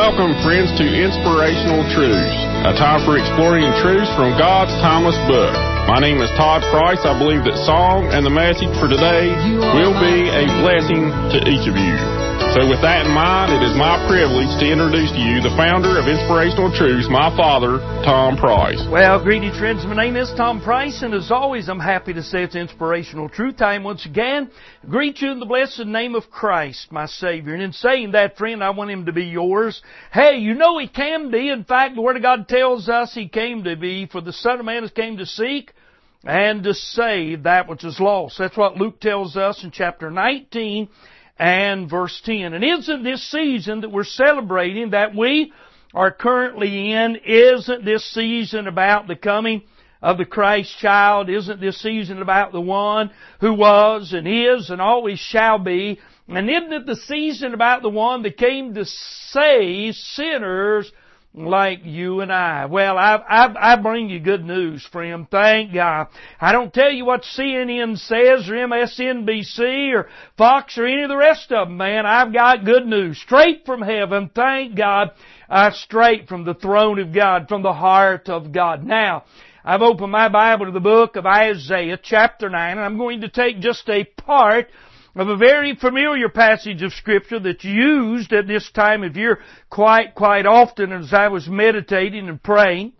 Welcome, friends, to Inspirational Truths, a time for exploring truths from God's timeless book. My name is Todd Price. I believe that song and the message for today will be a blessing to each of you. So with that in mind, it is my privilege to introduce to you the founder of Inspirational Truths, my father, Tom Price. Well, greetings, friends. My name is Tom Price, and as always, I'm happy to say it's Inspirational Truth time once again. Greet you in the blessed name of Christ, my Savior. And in saying that, friend, I want Him to be yours. Hey, you know He can be. In fact, the Word of God tells us He came to be, for the Son of Man has came to seek and to save that which is lost. That's what Luke tells us in chapter 19 and verse 10. And isn't this season that we're celebrating, that we are currently in, isn't this season about the coming of the Christ child? Isn't this season about the one who was and is and always shall be? And isn't it the season about the one that came to save sinners like you and I? Well, I bring you good news, friend. Thank God. I don't tell you what CNN says or MSNBC or Fox or any of the rest of them, man. I've got good news. Straight from heaven, thank God. Straight from the throne of God, from the heart of God. Now, I've opened my Bible to the book of Isaiah, chapter 9, and I'm going to take just a part of a very familiar passage of Scripture that's used at this time of year quite often as I was meditating and praying,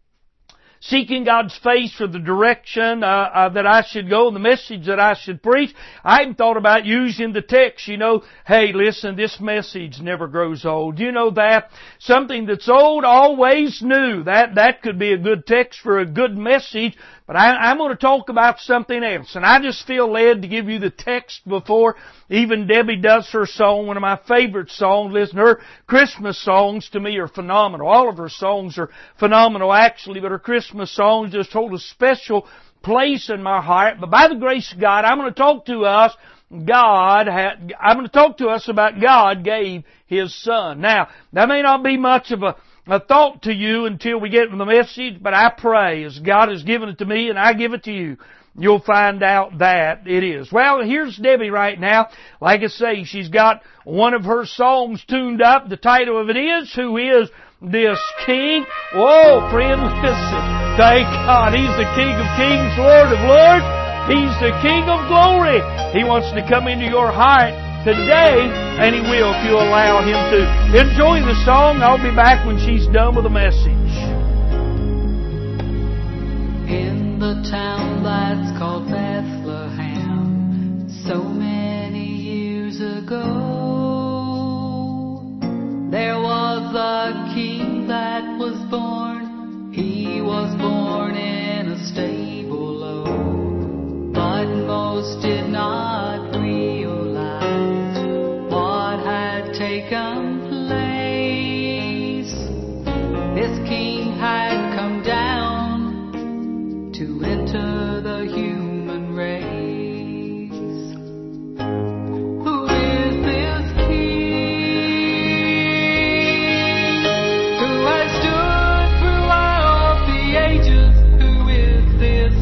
seeking God's face for the direction that I should go and the message that I should preach. I even thought about using the text, hey, listen, this message never grows old. You know that? Something that's old, always new. That could be a good text for a good message. But I'm going to talk about something else. And I just feel led to give you the text before even Debbie does her song, one of my favorite songs. Listen, her Christmas songs to me are phenomenal. All of her songs are phenomenal actually, but her Christmas songs just hold a special place in my heart. But by the grace of God, I'm going to talk to us about God gave His Son. Now, that may not be much of a thought to you until we get to the message, but I pray as God has given it to me and I give it to you, you'll find out that it is. Well, here's Debbie right now. Like I say, she's got one of her songs tuned up. The title of it is, Who Is This King? Whoa, friend, listen. Thank God. He's the King of Kings, Lord of Lords. He's the King of Glory. He wants to come into your heart today, and He will if you allow Him to. Enjoy the song. I'll be back when she's done with the message. In the town that's called Bethlehem, so many years ago, there was a king that was born. He was born in a stable low, but most did not realize what had taken place. This king had come down to enter the human race. Who is this king who has stood throughout the ages? Who is this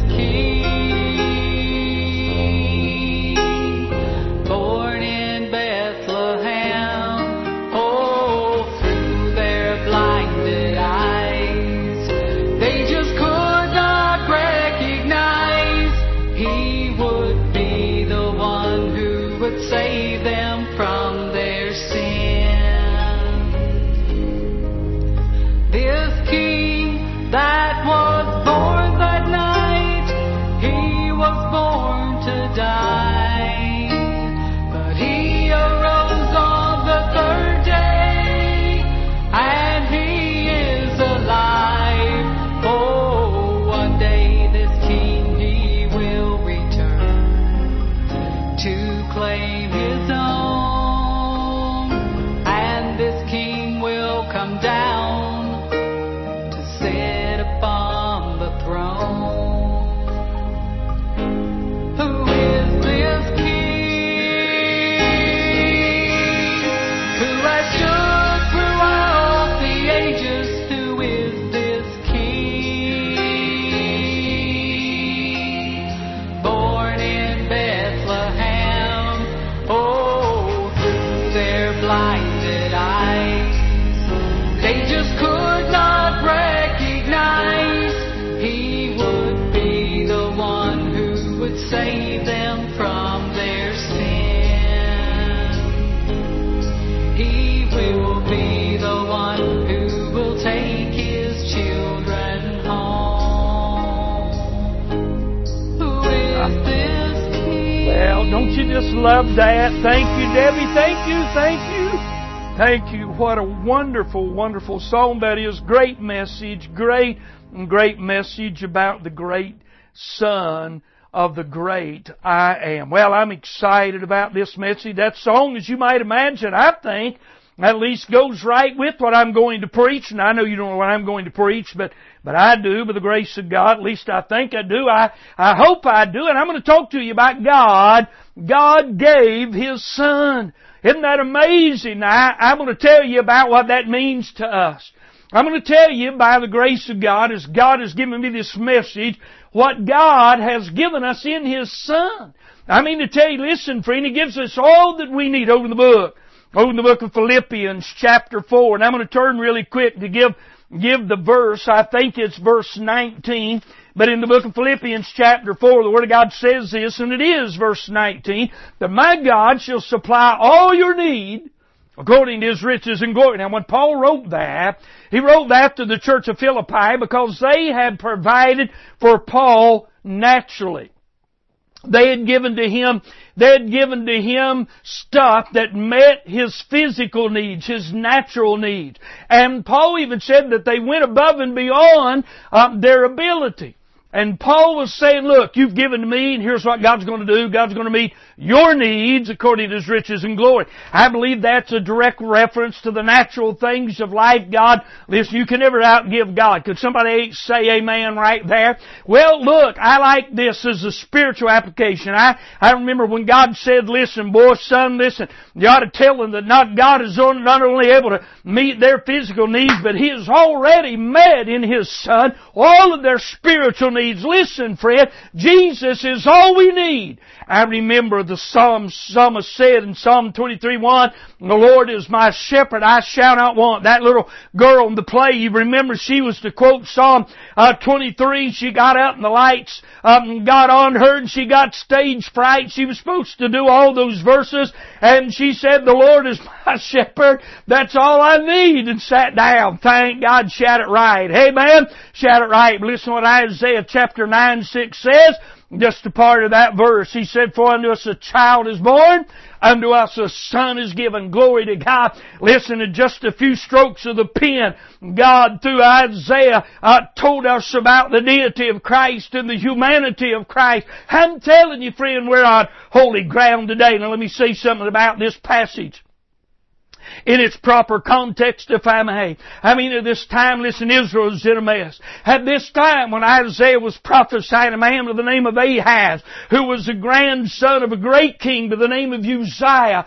king? Born in Bethlehem, oh, through their blinded eyes, they just could not recognize He would be the one who would save them from their sin. This king that was born that night, He was born to die, but He arose on the third day, and He is alive. Oh, one day this King, He will return to claim His own, and this King will come down to sit upon just love that. Thank you, Debbie. Thank you. Thank you. Thank you. What a wonderful, wonderful song that is. Great message. Great message about the great Son of the great I Am. Well, I'm excited about this message. That song, as you might imagine, I think, at least goes right with what I'm going to preach. And I know you don't know what I'm going to preach, but I do, by the grace of God. At least I think I do. I hope I do. And I'm going to talk to you about God. God gave His Son. Isn't that amazing? I'm going to tell you about what that means to us. I'm going to tell you, by the grace of God, as God has given me this message, what God has given us in His Son. I mean to tell you, listen, friend, He gives us all that we need over the book of Philippians chapter 4. And I'm going to turn really quick to give the verse. I think it's verse 19. But in the book of Philippians chapter 4, the Word of God says this, and it is verse 19, that my God shall supply all your need according to His riches and glory. Now when Paul wrote that, he wrote that to the church of Philippi because they had provided for Paul naturally. They had given to him stuff that met his physical needs, his natural needs. And Paul even said that they went above and beyond their ability. And Paul was saying, look, you've given to me, and here's what God's going to do. God's going to meet your needs according to His riches and glory. I believe that's a direct reference to the natural things of life. God, listen, you can never outgive God. Could somebody say amen right there? Well, look, I like this as a spiritual application. I remember when God said, listen, boy, son, listen, you ought to tell them that God is not only able to meet their physical needs, but He has already met in His Son all of their spiritual needs. Listen, friend, Jesus is all we need. I remember the psalmist said in Psalm 23:1, the Lord is my shepherd, I shall not want. That little girl in the play, you remember she was to quote Psalm 23. She got out and the lights got on her and she got stage fright. She was supposed to do all those verses and she said, the Lord is my shepherd, that's all I need, and sat down. Thank God, shout it right. Amen? Shout it right. Listen to what Isaiah chapter 9:6 says. Just a part of that verse. He said, for unto us a child is born, unto us a son is given. Glory to God. Listen to just a few strokes of the pen. God, through Isaiah, told us about the deity of Christ and the humanity of Christ. I'm telling you, friend, we're on holy ground today. Now let me say something about this passage in its proper context, if I may. I mean, at this time, listen, Israel was in a mess. At this time, when Isaiah was prophesying, a man by the name of Ahaz, who was the grandson of a great king by the name of Uzziah,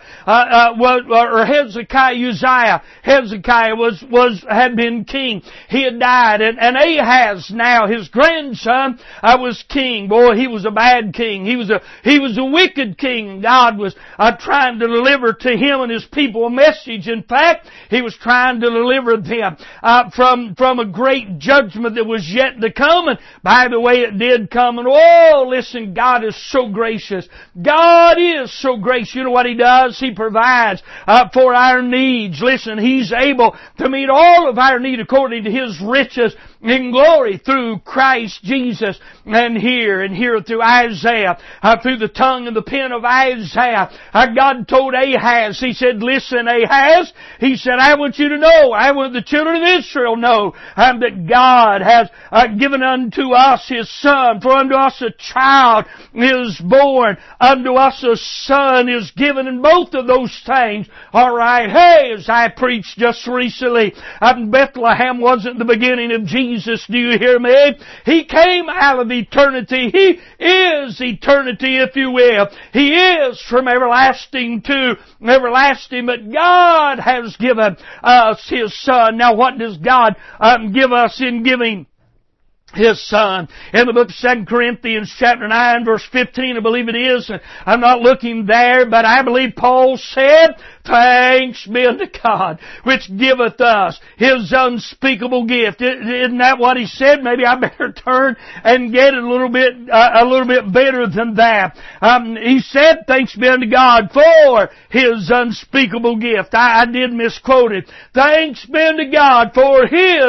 Hezekiah. Hezekiah had been king. He had died, and Ahaz, now his grandson, was king. Boy, he was a bad king. He was a wicked king. God was trying to deliver to him and his people a message. In fact, He was trying to deliver them from a great judgment that was yet to come. And by the way, it did come. And oh, listen, God is so gracious. God is so gracious. You know what He does? He provides for our needs. Listen, He's able to meet all of our need according to His riches in glory through Christ Jesus. And here through Isaiah, through the tongue and the pen of Isaiah, God told Ahaz, He said, listen, Ahaz, He said, I want you to know, I want the children of Israel know that God has given unto us His Son. For unto us a child is born, unto us a son is given. And both of those things are right. Hey, as I preached just recently, Bethlehem wasn't the beginning of Jesus. Do you hear me? He came out of eternity. He is eternity, if you will. He is from everlasting to everlasting. But God has given us His Son. Now what does God give us in giving His Son? In the book of 2 Corinthians chapter 9 verse 15, I believe it is. I'm not looking there, but I believe Paul said, thanks be unto God, which giveth us His unspeakable gift. Isn't that what he said? Maybe I better turn and get it a little bit better than that. He said, thanks be unto God for His unspeakable gift. I did misquote it. Thanks be unto God for His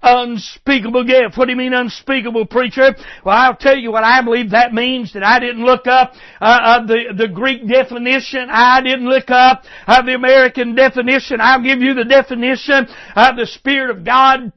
unspeakable gift. What do you mean unspeakable, preacher? Well, I'll tell you what I believe that means, that I didn't look up the Greek definition. I didn't look up the American definition. I'll give you the definition. The Spirit of God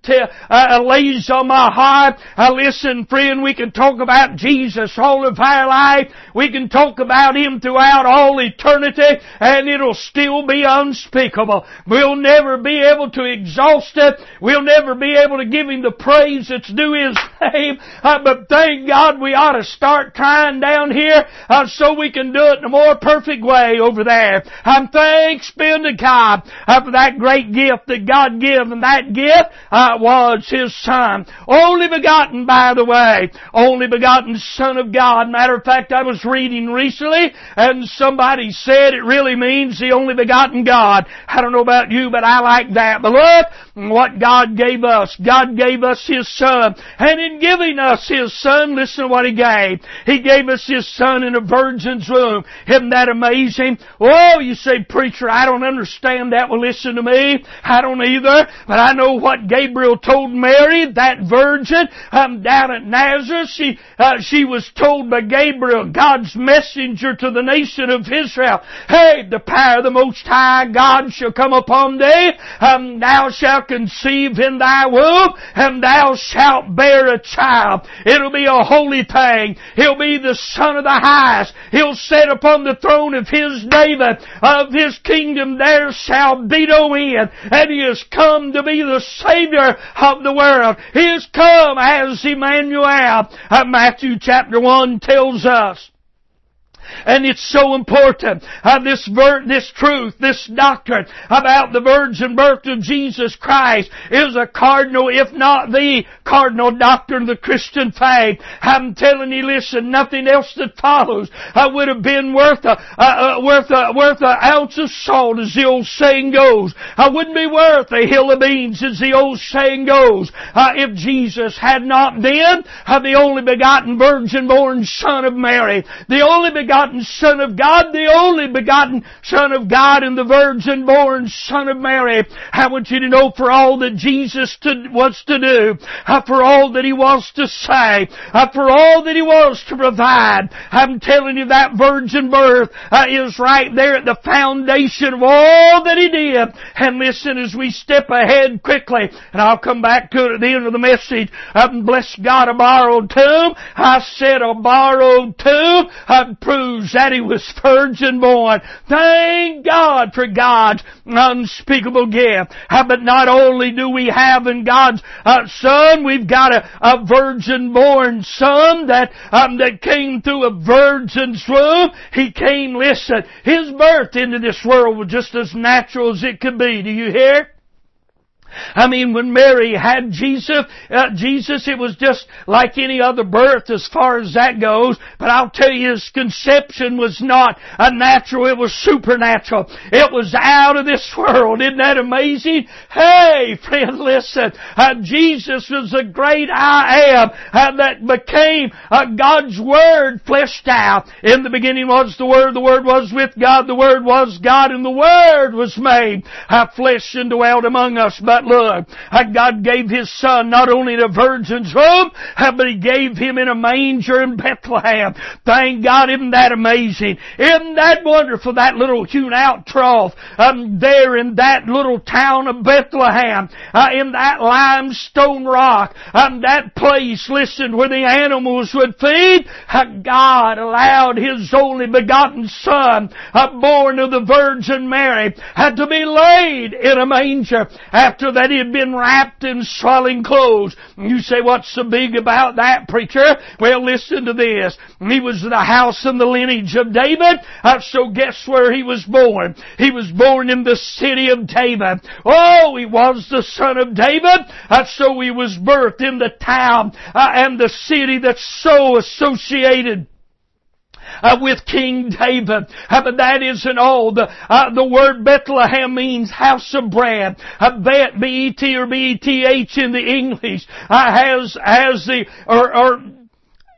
lays on my heart. Listen, friend, we can talk about Jesus all of our life. We can talk about Him throughout all eternity, and it'll still be unspeakable. We'll never be able to exhaust it. We'll never be able to give Him the praise that's due His name. But thank God we ought to start trying down here so we can do it in a more perfect way over there. Thanks be to God for that great gift that God gave, and that gift was His Son. Only begotten, by the way. Only begotten Son of God. Matter of fact, I was reading recently, and somebody said it really means the only begotten God. I don't know about you, but I like that. But look what God gave us. God gave us His Son. And in giving us His Son, listen to what He gave. He gave us His Son in a virgin's womb. Isn't that amazing? Oh, you say, preacher, I don't understand that. Well, listen to me. I don't either. But I know what Gabriel told Mary, that virgin, down at Nazareth. She was told by Gabriel, God's messenger to the nation of Israel, hey, the power of the Most High God shall come upon thee. Thou shalt conceive in thy womb, and thou shalt bear a child. It'll be a holy thing. He'll be the Son of the Highest. He'll sit upon the throne of His David. Of His kingdom there shall be no end. And He has come to be the Savior of the world. He has come as Emmanuel. Matthew chapter 1 tells us. And it's so important. This truth, this doctrine about the virgin birth of Jesus Christ is a cardinal, if not the cardinal doctrine of the Christian faith. I'm telling you, listen, nothing else that follows would have been worth an ounce of salt, as the old saying goes. Wouldn't be worth a hill of beans, as the old saying goes, if Jesus had not been the only begotten virgin born Son of Mary, the only begotten Son of God, the only begotten Son of God, and the virgin born Son of Mary. I want you to know, for all that Jesus was to do, for all that He was to say, for all that He was to provide, I'm telling you that virgin birth is right there at the foundation of all that He did. And listen, as we step ahead quickly, and I'll come back to it at the end of the message, bless God, a borrowed tomb. I said a borrowed tomb proves that He was virgin born. Thank God for God's unspeakable gift. But not only do we have in God's Son, we've got a virgin born Son that came through a virgin's womb. He came, listen, His birth into this world was just as natural as it could be. Do you hear? I mean, when Mary had Jesus, it was just like any other birth as far as that goes. But I'll tell you, His conception was not natural, it was supernatural. It was out of this world. Isn't that amazing? Hey, friend, listen. Jesus was the great I Am that became God's Word fleshed out. In the beginning was the Word was with God, the Word was God, and the Word was made flesh and dwelt among us. But look, God gave His Son not only in a virgin's womb, but He gave Him in a manger in Bethlehem. Thank God, isn't that amazing? Isn't that wonderful? That little hewn out trough there in that little town of Bethlehem, in that limestone rock, that place, listen, where the animals would feed, God allowed His only begotten Son, born of the Virgin Mary, to be laid in a manger. After that, He had been wrapped in swaddling clothes. You say, what's so big about that, preacher? Well, listen to this. He was in the house and the lineage of David. So guess where He was born? He was born in the city of David. Oh, He was the Son of David. So He was birthed in the town and the city that's so associated with King David. But that isn't all. The word Bethlehem means house of bread. Bet, B-E-T or B-E-T-H in the English, has the,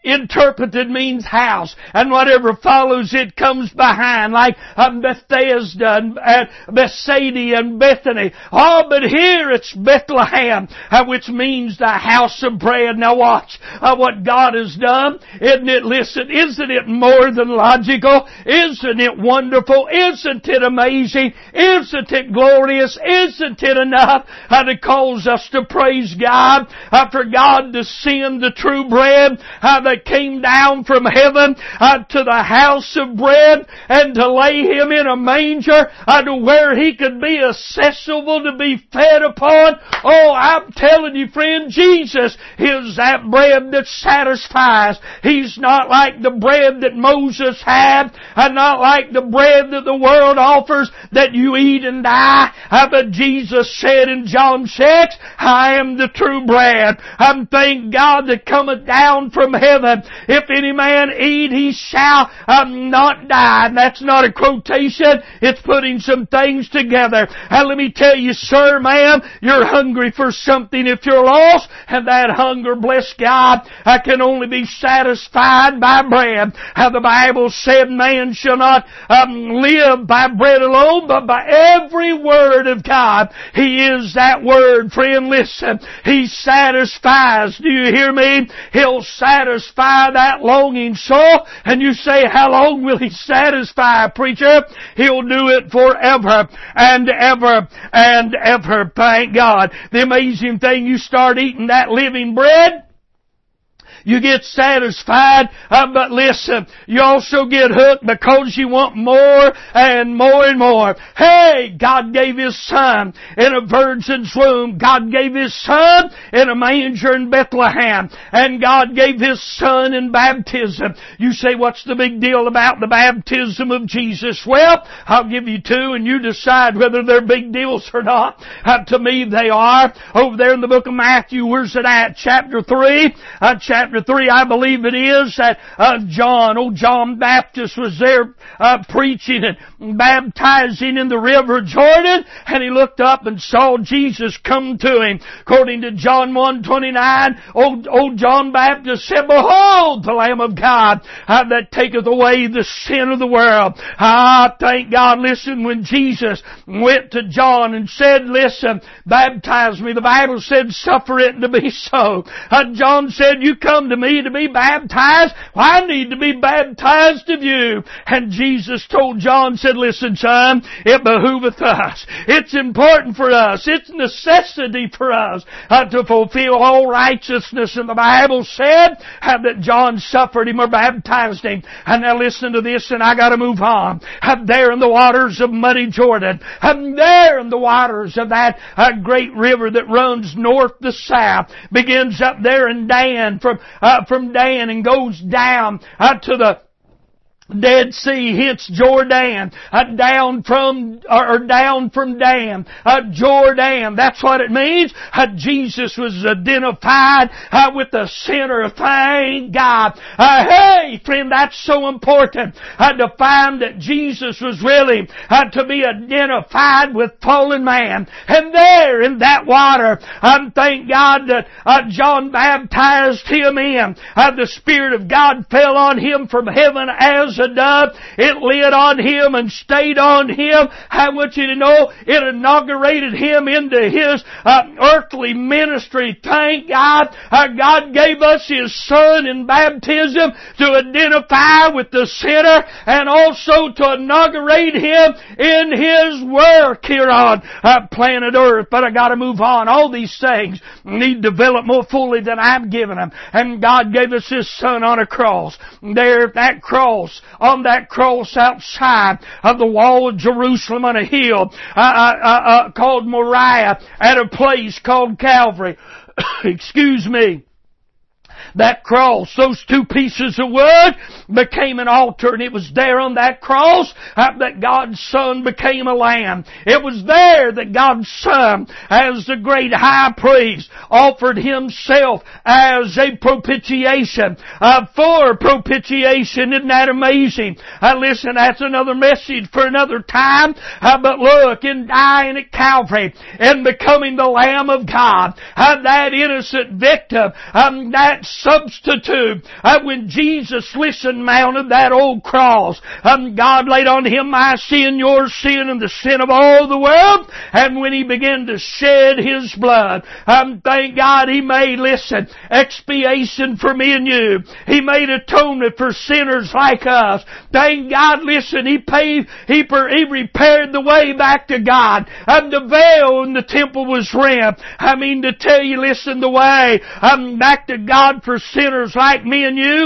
interpreted means house, and whatever follows it comes behind, like Bethesda and Bethsaida and Bethany. Oh, but here it's Bethlehem, which means the house of bread. Now watch what God has done. Isn't it, listen, isn't it more than logical? Isn't it wonderful? Isn't it amazing? Isn't it glorious? Isn't it enough to cause us to praise God for God to send the true bread that came down from heaven to the house of bread and to lay Him in a manger to where He could be accessible to be fed upon? Oh, I'm telling you, friend, Jesus is that bread that satisfies. He's not like the bread that Moses had, and not like the bread that the world offers that you eat and die. But Jesus said in John 6, I am the true bread. Thank God that cometh down from heaven. If any man eat, he shall not die. And that's not a quotation. It's putting some things together. And let me tell you, sir, ma'am, you're hungry for something if you're lost. And that hunger, bless God, can only be satisfied by bread. The Bible said man shall not live by bread alone, but by every word of God. He is that word, friend. Listen, He satisfies. Do you hear me? He'll satisfy that longing soul. And you say, how long will He satisfy, preacher? He'll do it forever and ever and ever. Thank God. The amazing thing, you start eating that living bread, you get satisfied, but listen, you also get hooked because you want more and more and more. Hey, God gave His Son in a virgin's womb. God gave His Son in a manger in Bethlehem. And God gave His Son in baptism. You say, what's the big deal about the baptism of Jesus? Well, I'll give you two and you decide whether they're big deals or not. To me, they are. Over there in the book of Matthew, where's it at? Chapter 3. Chapter 3, I believe it is, that John Baptist was there preaching and baptizing in the river Jordan, and he looked up and saw Jesus come to him. According to John 1:29, old John Baptist said, behold, the Lamb of God that taketh away the sin of the world. Thank God. Listen, when Jesus went to John and said, listen, baptize me, the Bible said, suffer it to be so. John said, you come to me to be baptized. Well, I need to be baptized of you. And Jesus told John, said, listen, son, it behooveth us. It's important for us. It's necessity for us to fulfill all righteousness. And the Bible said that John suffered him or baptized him. And now listen to this, and I got to move on. There in the waters of muddy Jordan, there in the waters of that great river that runs north to south, begins up there in Dan, from Dan and goes down to the Dead Sea, hence Jordan, down from Dan, Jordan. That's what it means. Jesus was identified with the sinner. Thank God. Hey, friend, that's so important to find that Jesus was willing to be identified with fallen man. And there in that water, thank God that John baptized him in. The Spirit of God fell on him from heaven as a dove. It lit on him and stayed on him. I want you to know it inaugurated him into his earthly ministry. Thank God. God gave us His Son in baptism to identify with the sinner and also to inaugurate him in His work here on planet Earth. But I got to move on. All these things need developed more fully than I've given them. And God gave us His Son on a cross. There, that cross, on that cross outside of the wall of Jerusalem on a hill called Moriah, at a place called Calvary. Excuse me. That cross, those two pieces of wood became an altar, and it was there on that cross that God's Son became a lamb. It was there that God's Son, as the great high priest, offered Himself as a propitiation, for propitiation. Isn't that amazing? Listen, that's another message for another time. But look, in dying at Calvary and becoming the Lamb of God, that innocent victim, that substitute. When Jesus, listen, mounted that old cross, God laid on Him my sin, your sin, and the sin of all the world. And when He began to shed His blood, thank God He made, listen, expiation for me and you. He made atonement for sinners like us. Thank God, listen, He repaired the way back to God. The veil in the temple was rent. I mean to tell you, listen, the way back to God for sinners like me and you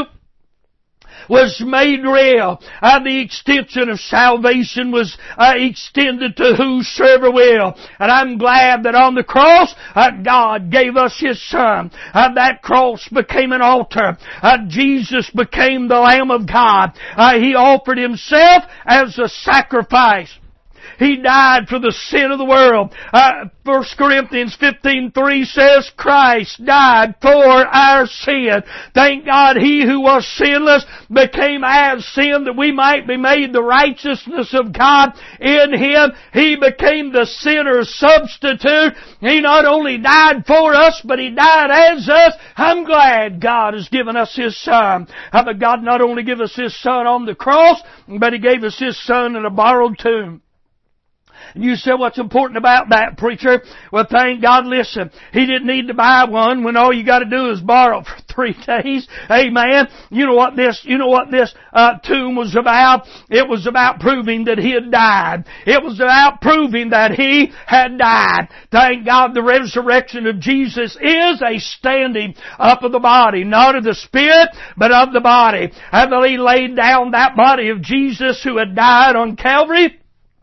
was made real. The extension of salvation was extended to whosoever will. And I'm glad that on the cross, God gave us His Son. That cross became an altar. Jesus became the Lamb of God. He offered Himself as a sacrifice. He died for the sin of the world. 1 Corinthians 15:3 says, Christ died for our sin. Thank God He who was sinless became as sin that we might be made the righteousness of God in Him. He became the sinner's substitute. He not only died for us, but He died as us. I'm glad God has given us His Son. But God not only gave us His Son on the cross, but He gave us His Son in a borrowed tomb. You say, what's important about that, preacher? Well, thank God, listen, He didn't need to buy one when all you got to do is borrow for 3 days. Amen. You know what this tomb was about? It was about proving that He had died. It was about proving that He had died. Thank God the resurrection of Jesus is a standing up of the body, not of the spirit, but of the body. And He laid down that body of Jesus who had died on Calvary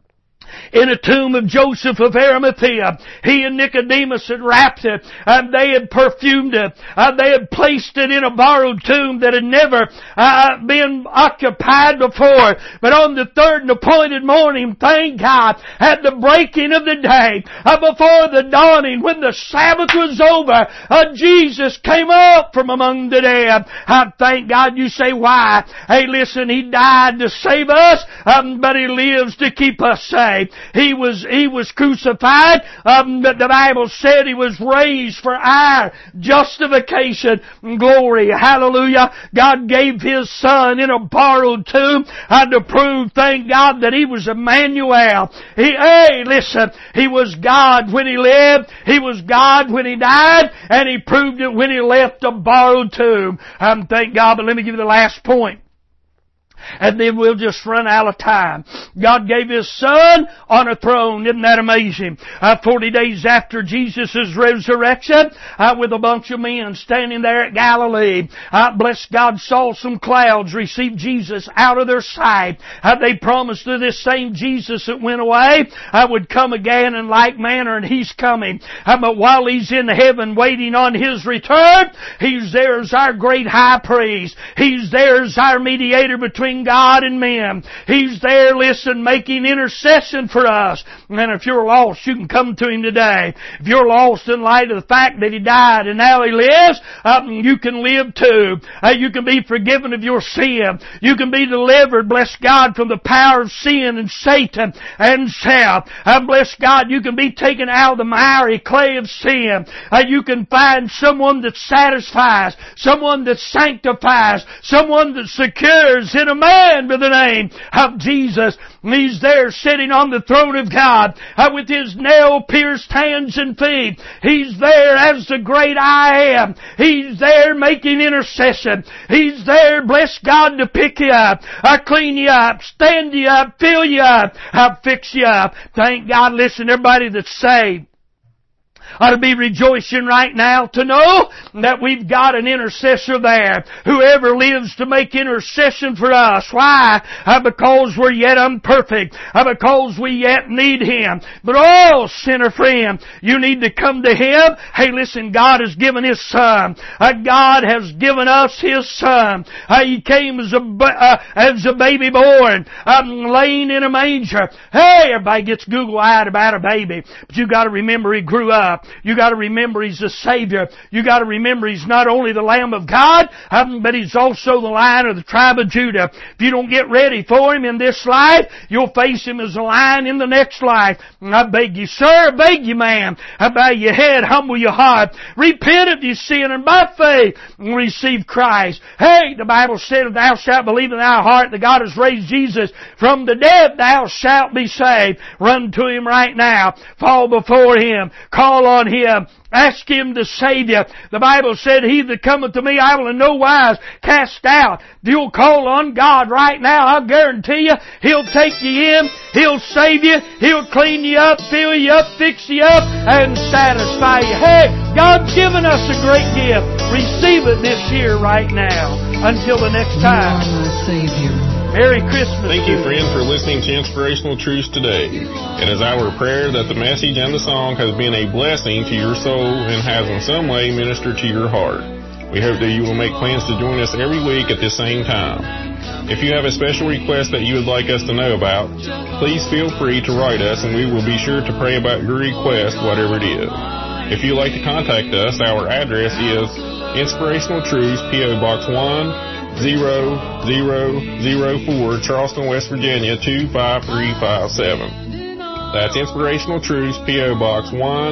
in a tomb of Joseph of Arimathea. He and Nicodemus had wrapped it, and they had perfumed it. They had placed it in a borrowed tomb that had never been occupied before. But on the third and appointed morning, thank God, at the breaking of the day, before the dawning, when the Sabbath was over, Jesus came up from among the dead. Thank God. You say, why? Hey, listen, He died to save us, but He lives to keep us saved. He was crucified, but the Bible said He was raised for our justification. Glory, hallelujah. God gave His Son in a borrowed tomb to prove, thank God, that He was Emmanuel. Listen, He was God when He lived, He was God when He died, and He proved it when He left a borrowed tomb. Thank God, but let me give you the last point. And then we'll just run out of time. God gave His Son on a throne. Isn't that amazing? 40 days after Jesus' resurrection, with a bunch of men standing there at Galilee, bless God, saw some clouds receive Jesus out of their sight. They promised that this same Jesus that went away would come again in like manner, and He's coming. But while He's in heaven waiting on His return, He's there as our great high priest. He's there as our mediator between God and men. He's there, listen, making intercession for us. And if you're lost, you can come to Him today. If you're lost in light of the fact that He died and now He lives, you can live too. You can be forgiven of your sin. You can be delivered, bless God, from the power of sin and Satan and self. Bless God, you can be taken out of the miry clay of sin. You can find someone that satisfies, someone that sanctifies, someone that secures in a man by the name of Jesus. He's there sitting on the throne of God with His nail-pierced hands and feet. He's there as the great I am. He's there making intercession. He's there, bless God, to pick you up, clean you up, stand you up, fill you up, fix you up. Thank God. Listen, everybody that's saved ought to be rejoicing right now to know that we've got an intercessor there. Whoever lives to make intercession for us. Why? Because we're yet imperfect. Because we yet need Him. But oh, sinner friend, you need to come to Him. Hey, listen, God has given His Son. God has given us His Son. He came as a baby born, laying in a manger. Hey, everybody gets Google-eyed about a baby. But you got to remember He grew up. out. You got to remember He's the Savior. You got to remember He's not only the Lamb of God, but He's also the Lion of the tribe of Judah. If you don't get ready for Him in this life, you'll face Him as a lion in the next life. And I beg you, sir, I beg you, ma'am, bow your head, humble your heart, repent of your sin, and by faith receive Christ. Hey, the Bible said, if thou shalt believe in thy heart that God has raised Jesus from the dead, thou shalt be saved. Run to Him right now. Fall before Him. Call on Him. Ask Him to save you. The Bible said, He that cometh to me I will in no wise cast out. If you'll call on God right now, I'll guarantee you, He'll take you in, He'll save you, He'll clean you up, fill you up, fix you up, and satisfy you. Hey, God's given us a great gift. Receive it this year right now. Until the next time. You are my Savior. Merry Christmas. Thank you, friends, for listening to Inspirational Truths today. It is our prayer that the message and the song has been a blessing to your soul and has in some way ministered to your heart. We hope that you will make plans to join us every week at the same time. If you have a special request that you would like us to know about, please feel free to write us and we will be sure to pray about your request, whatever it is. If you'd like to contact us, our address is Inspirational Truths, P.O. Box 10004, Charleston, West Virginia 25357. That's Inspirational Truths, P.O. Box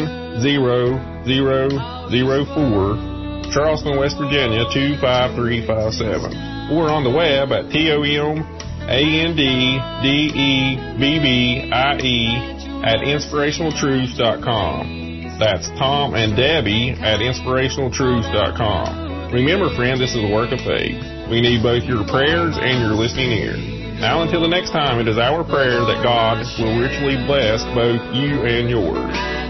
10004, Charleston, West Virginia 25357. Or on the web at TOMANDEBBIE@Inspirationaltruths.com. That's Tom and Debbie at InspirationalTruths.com. Remember, friend, this is a work of faith. We need both your prayers and your listening ear. Now, until the next time, it is our prayer that God will richly bless both you and yours.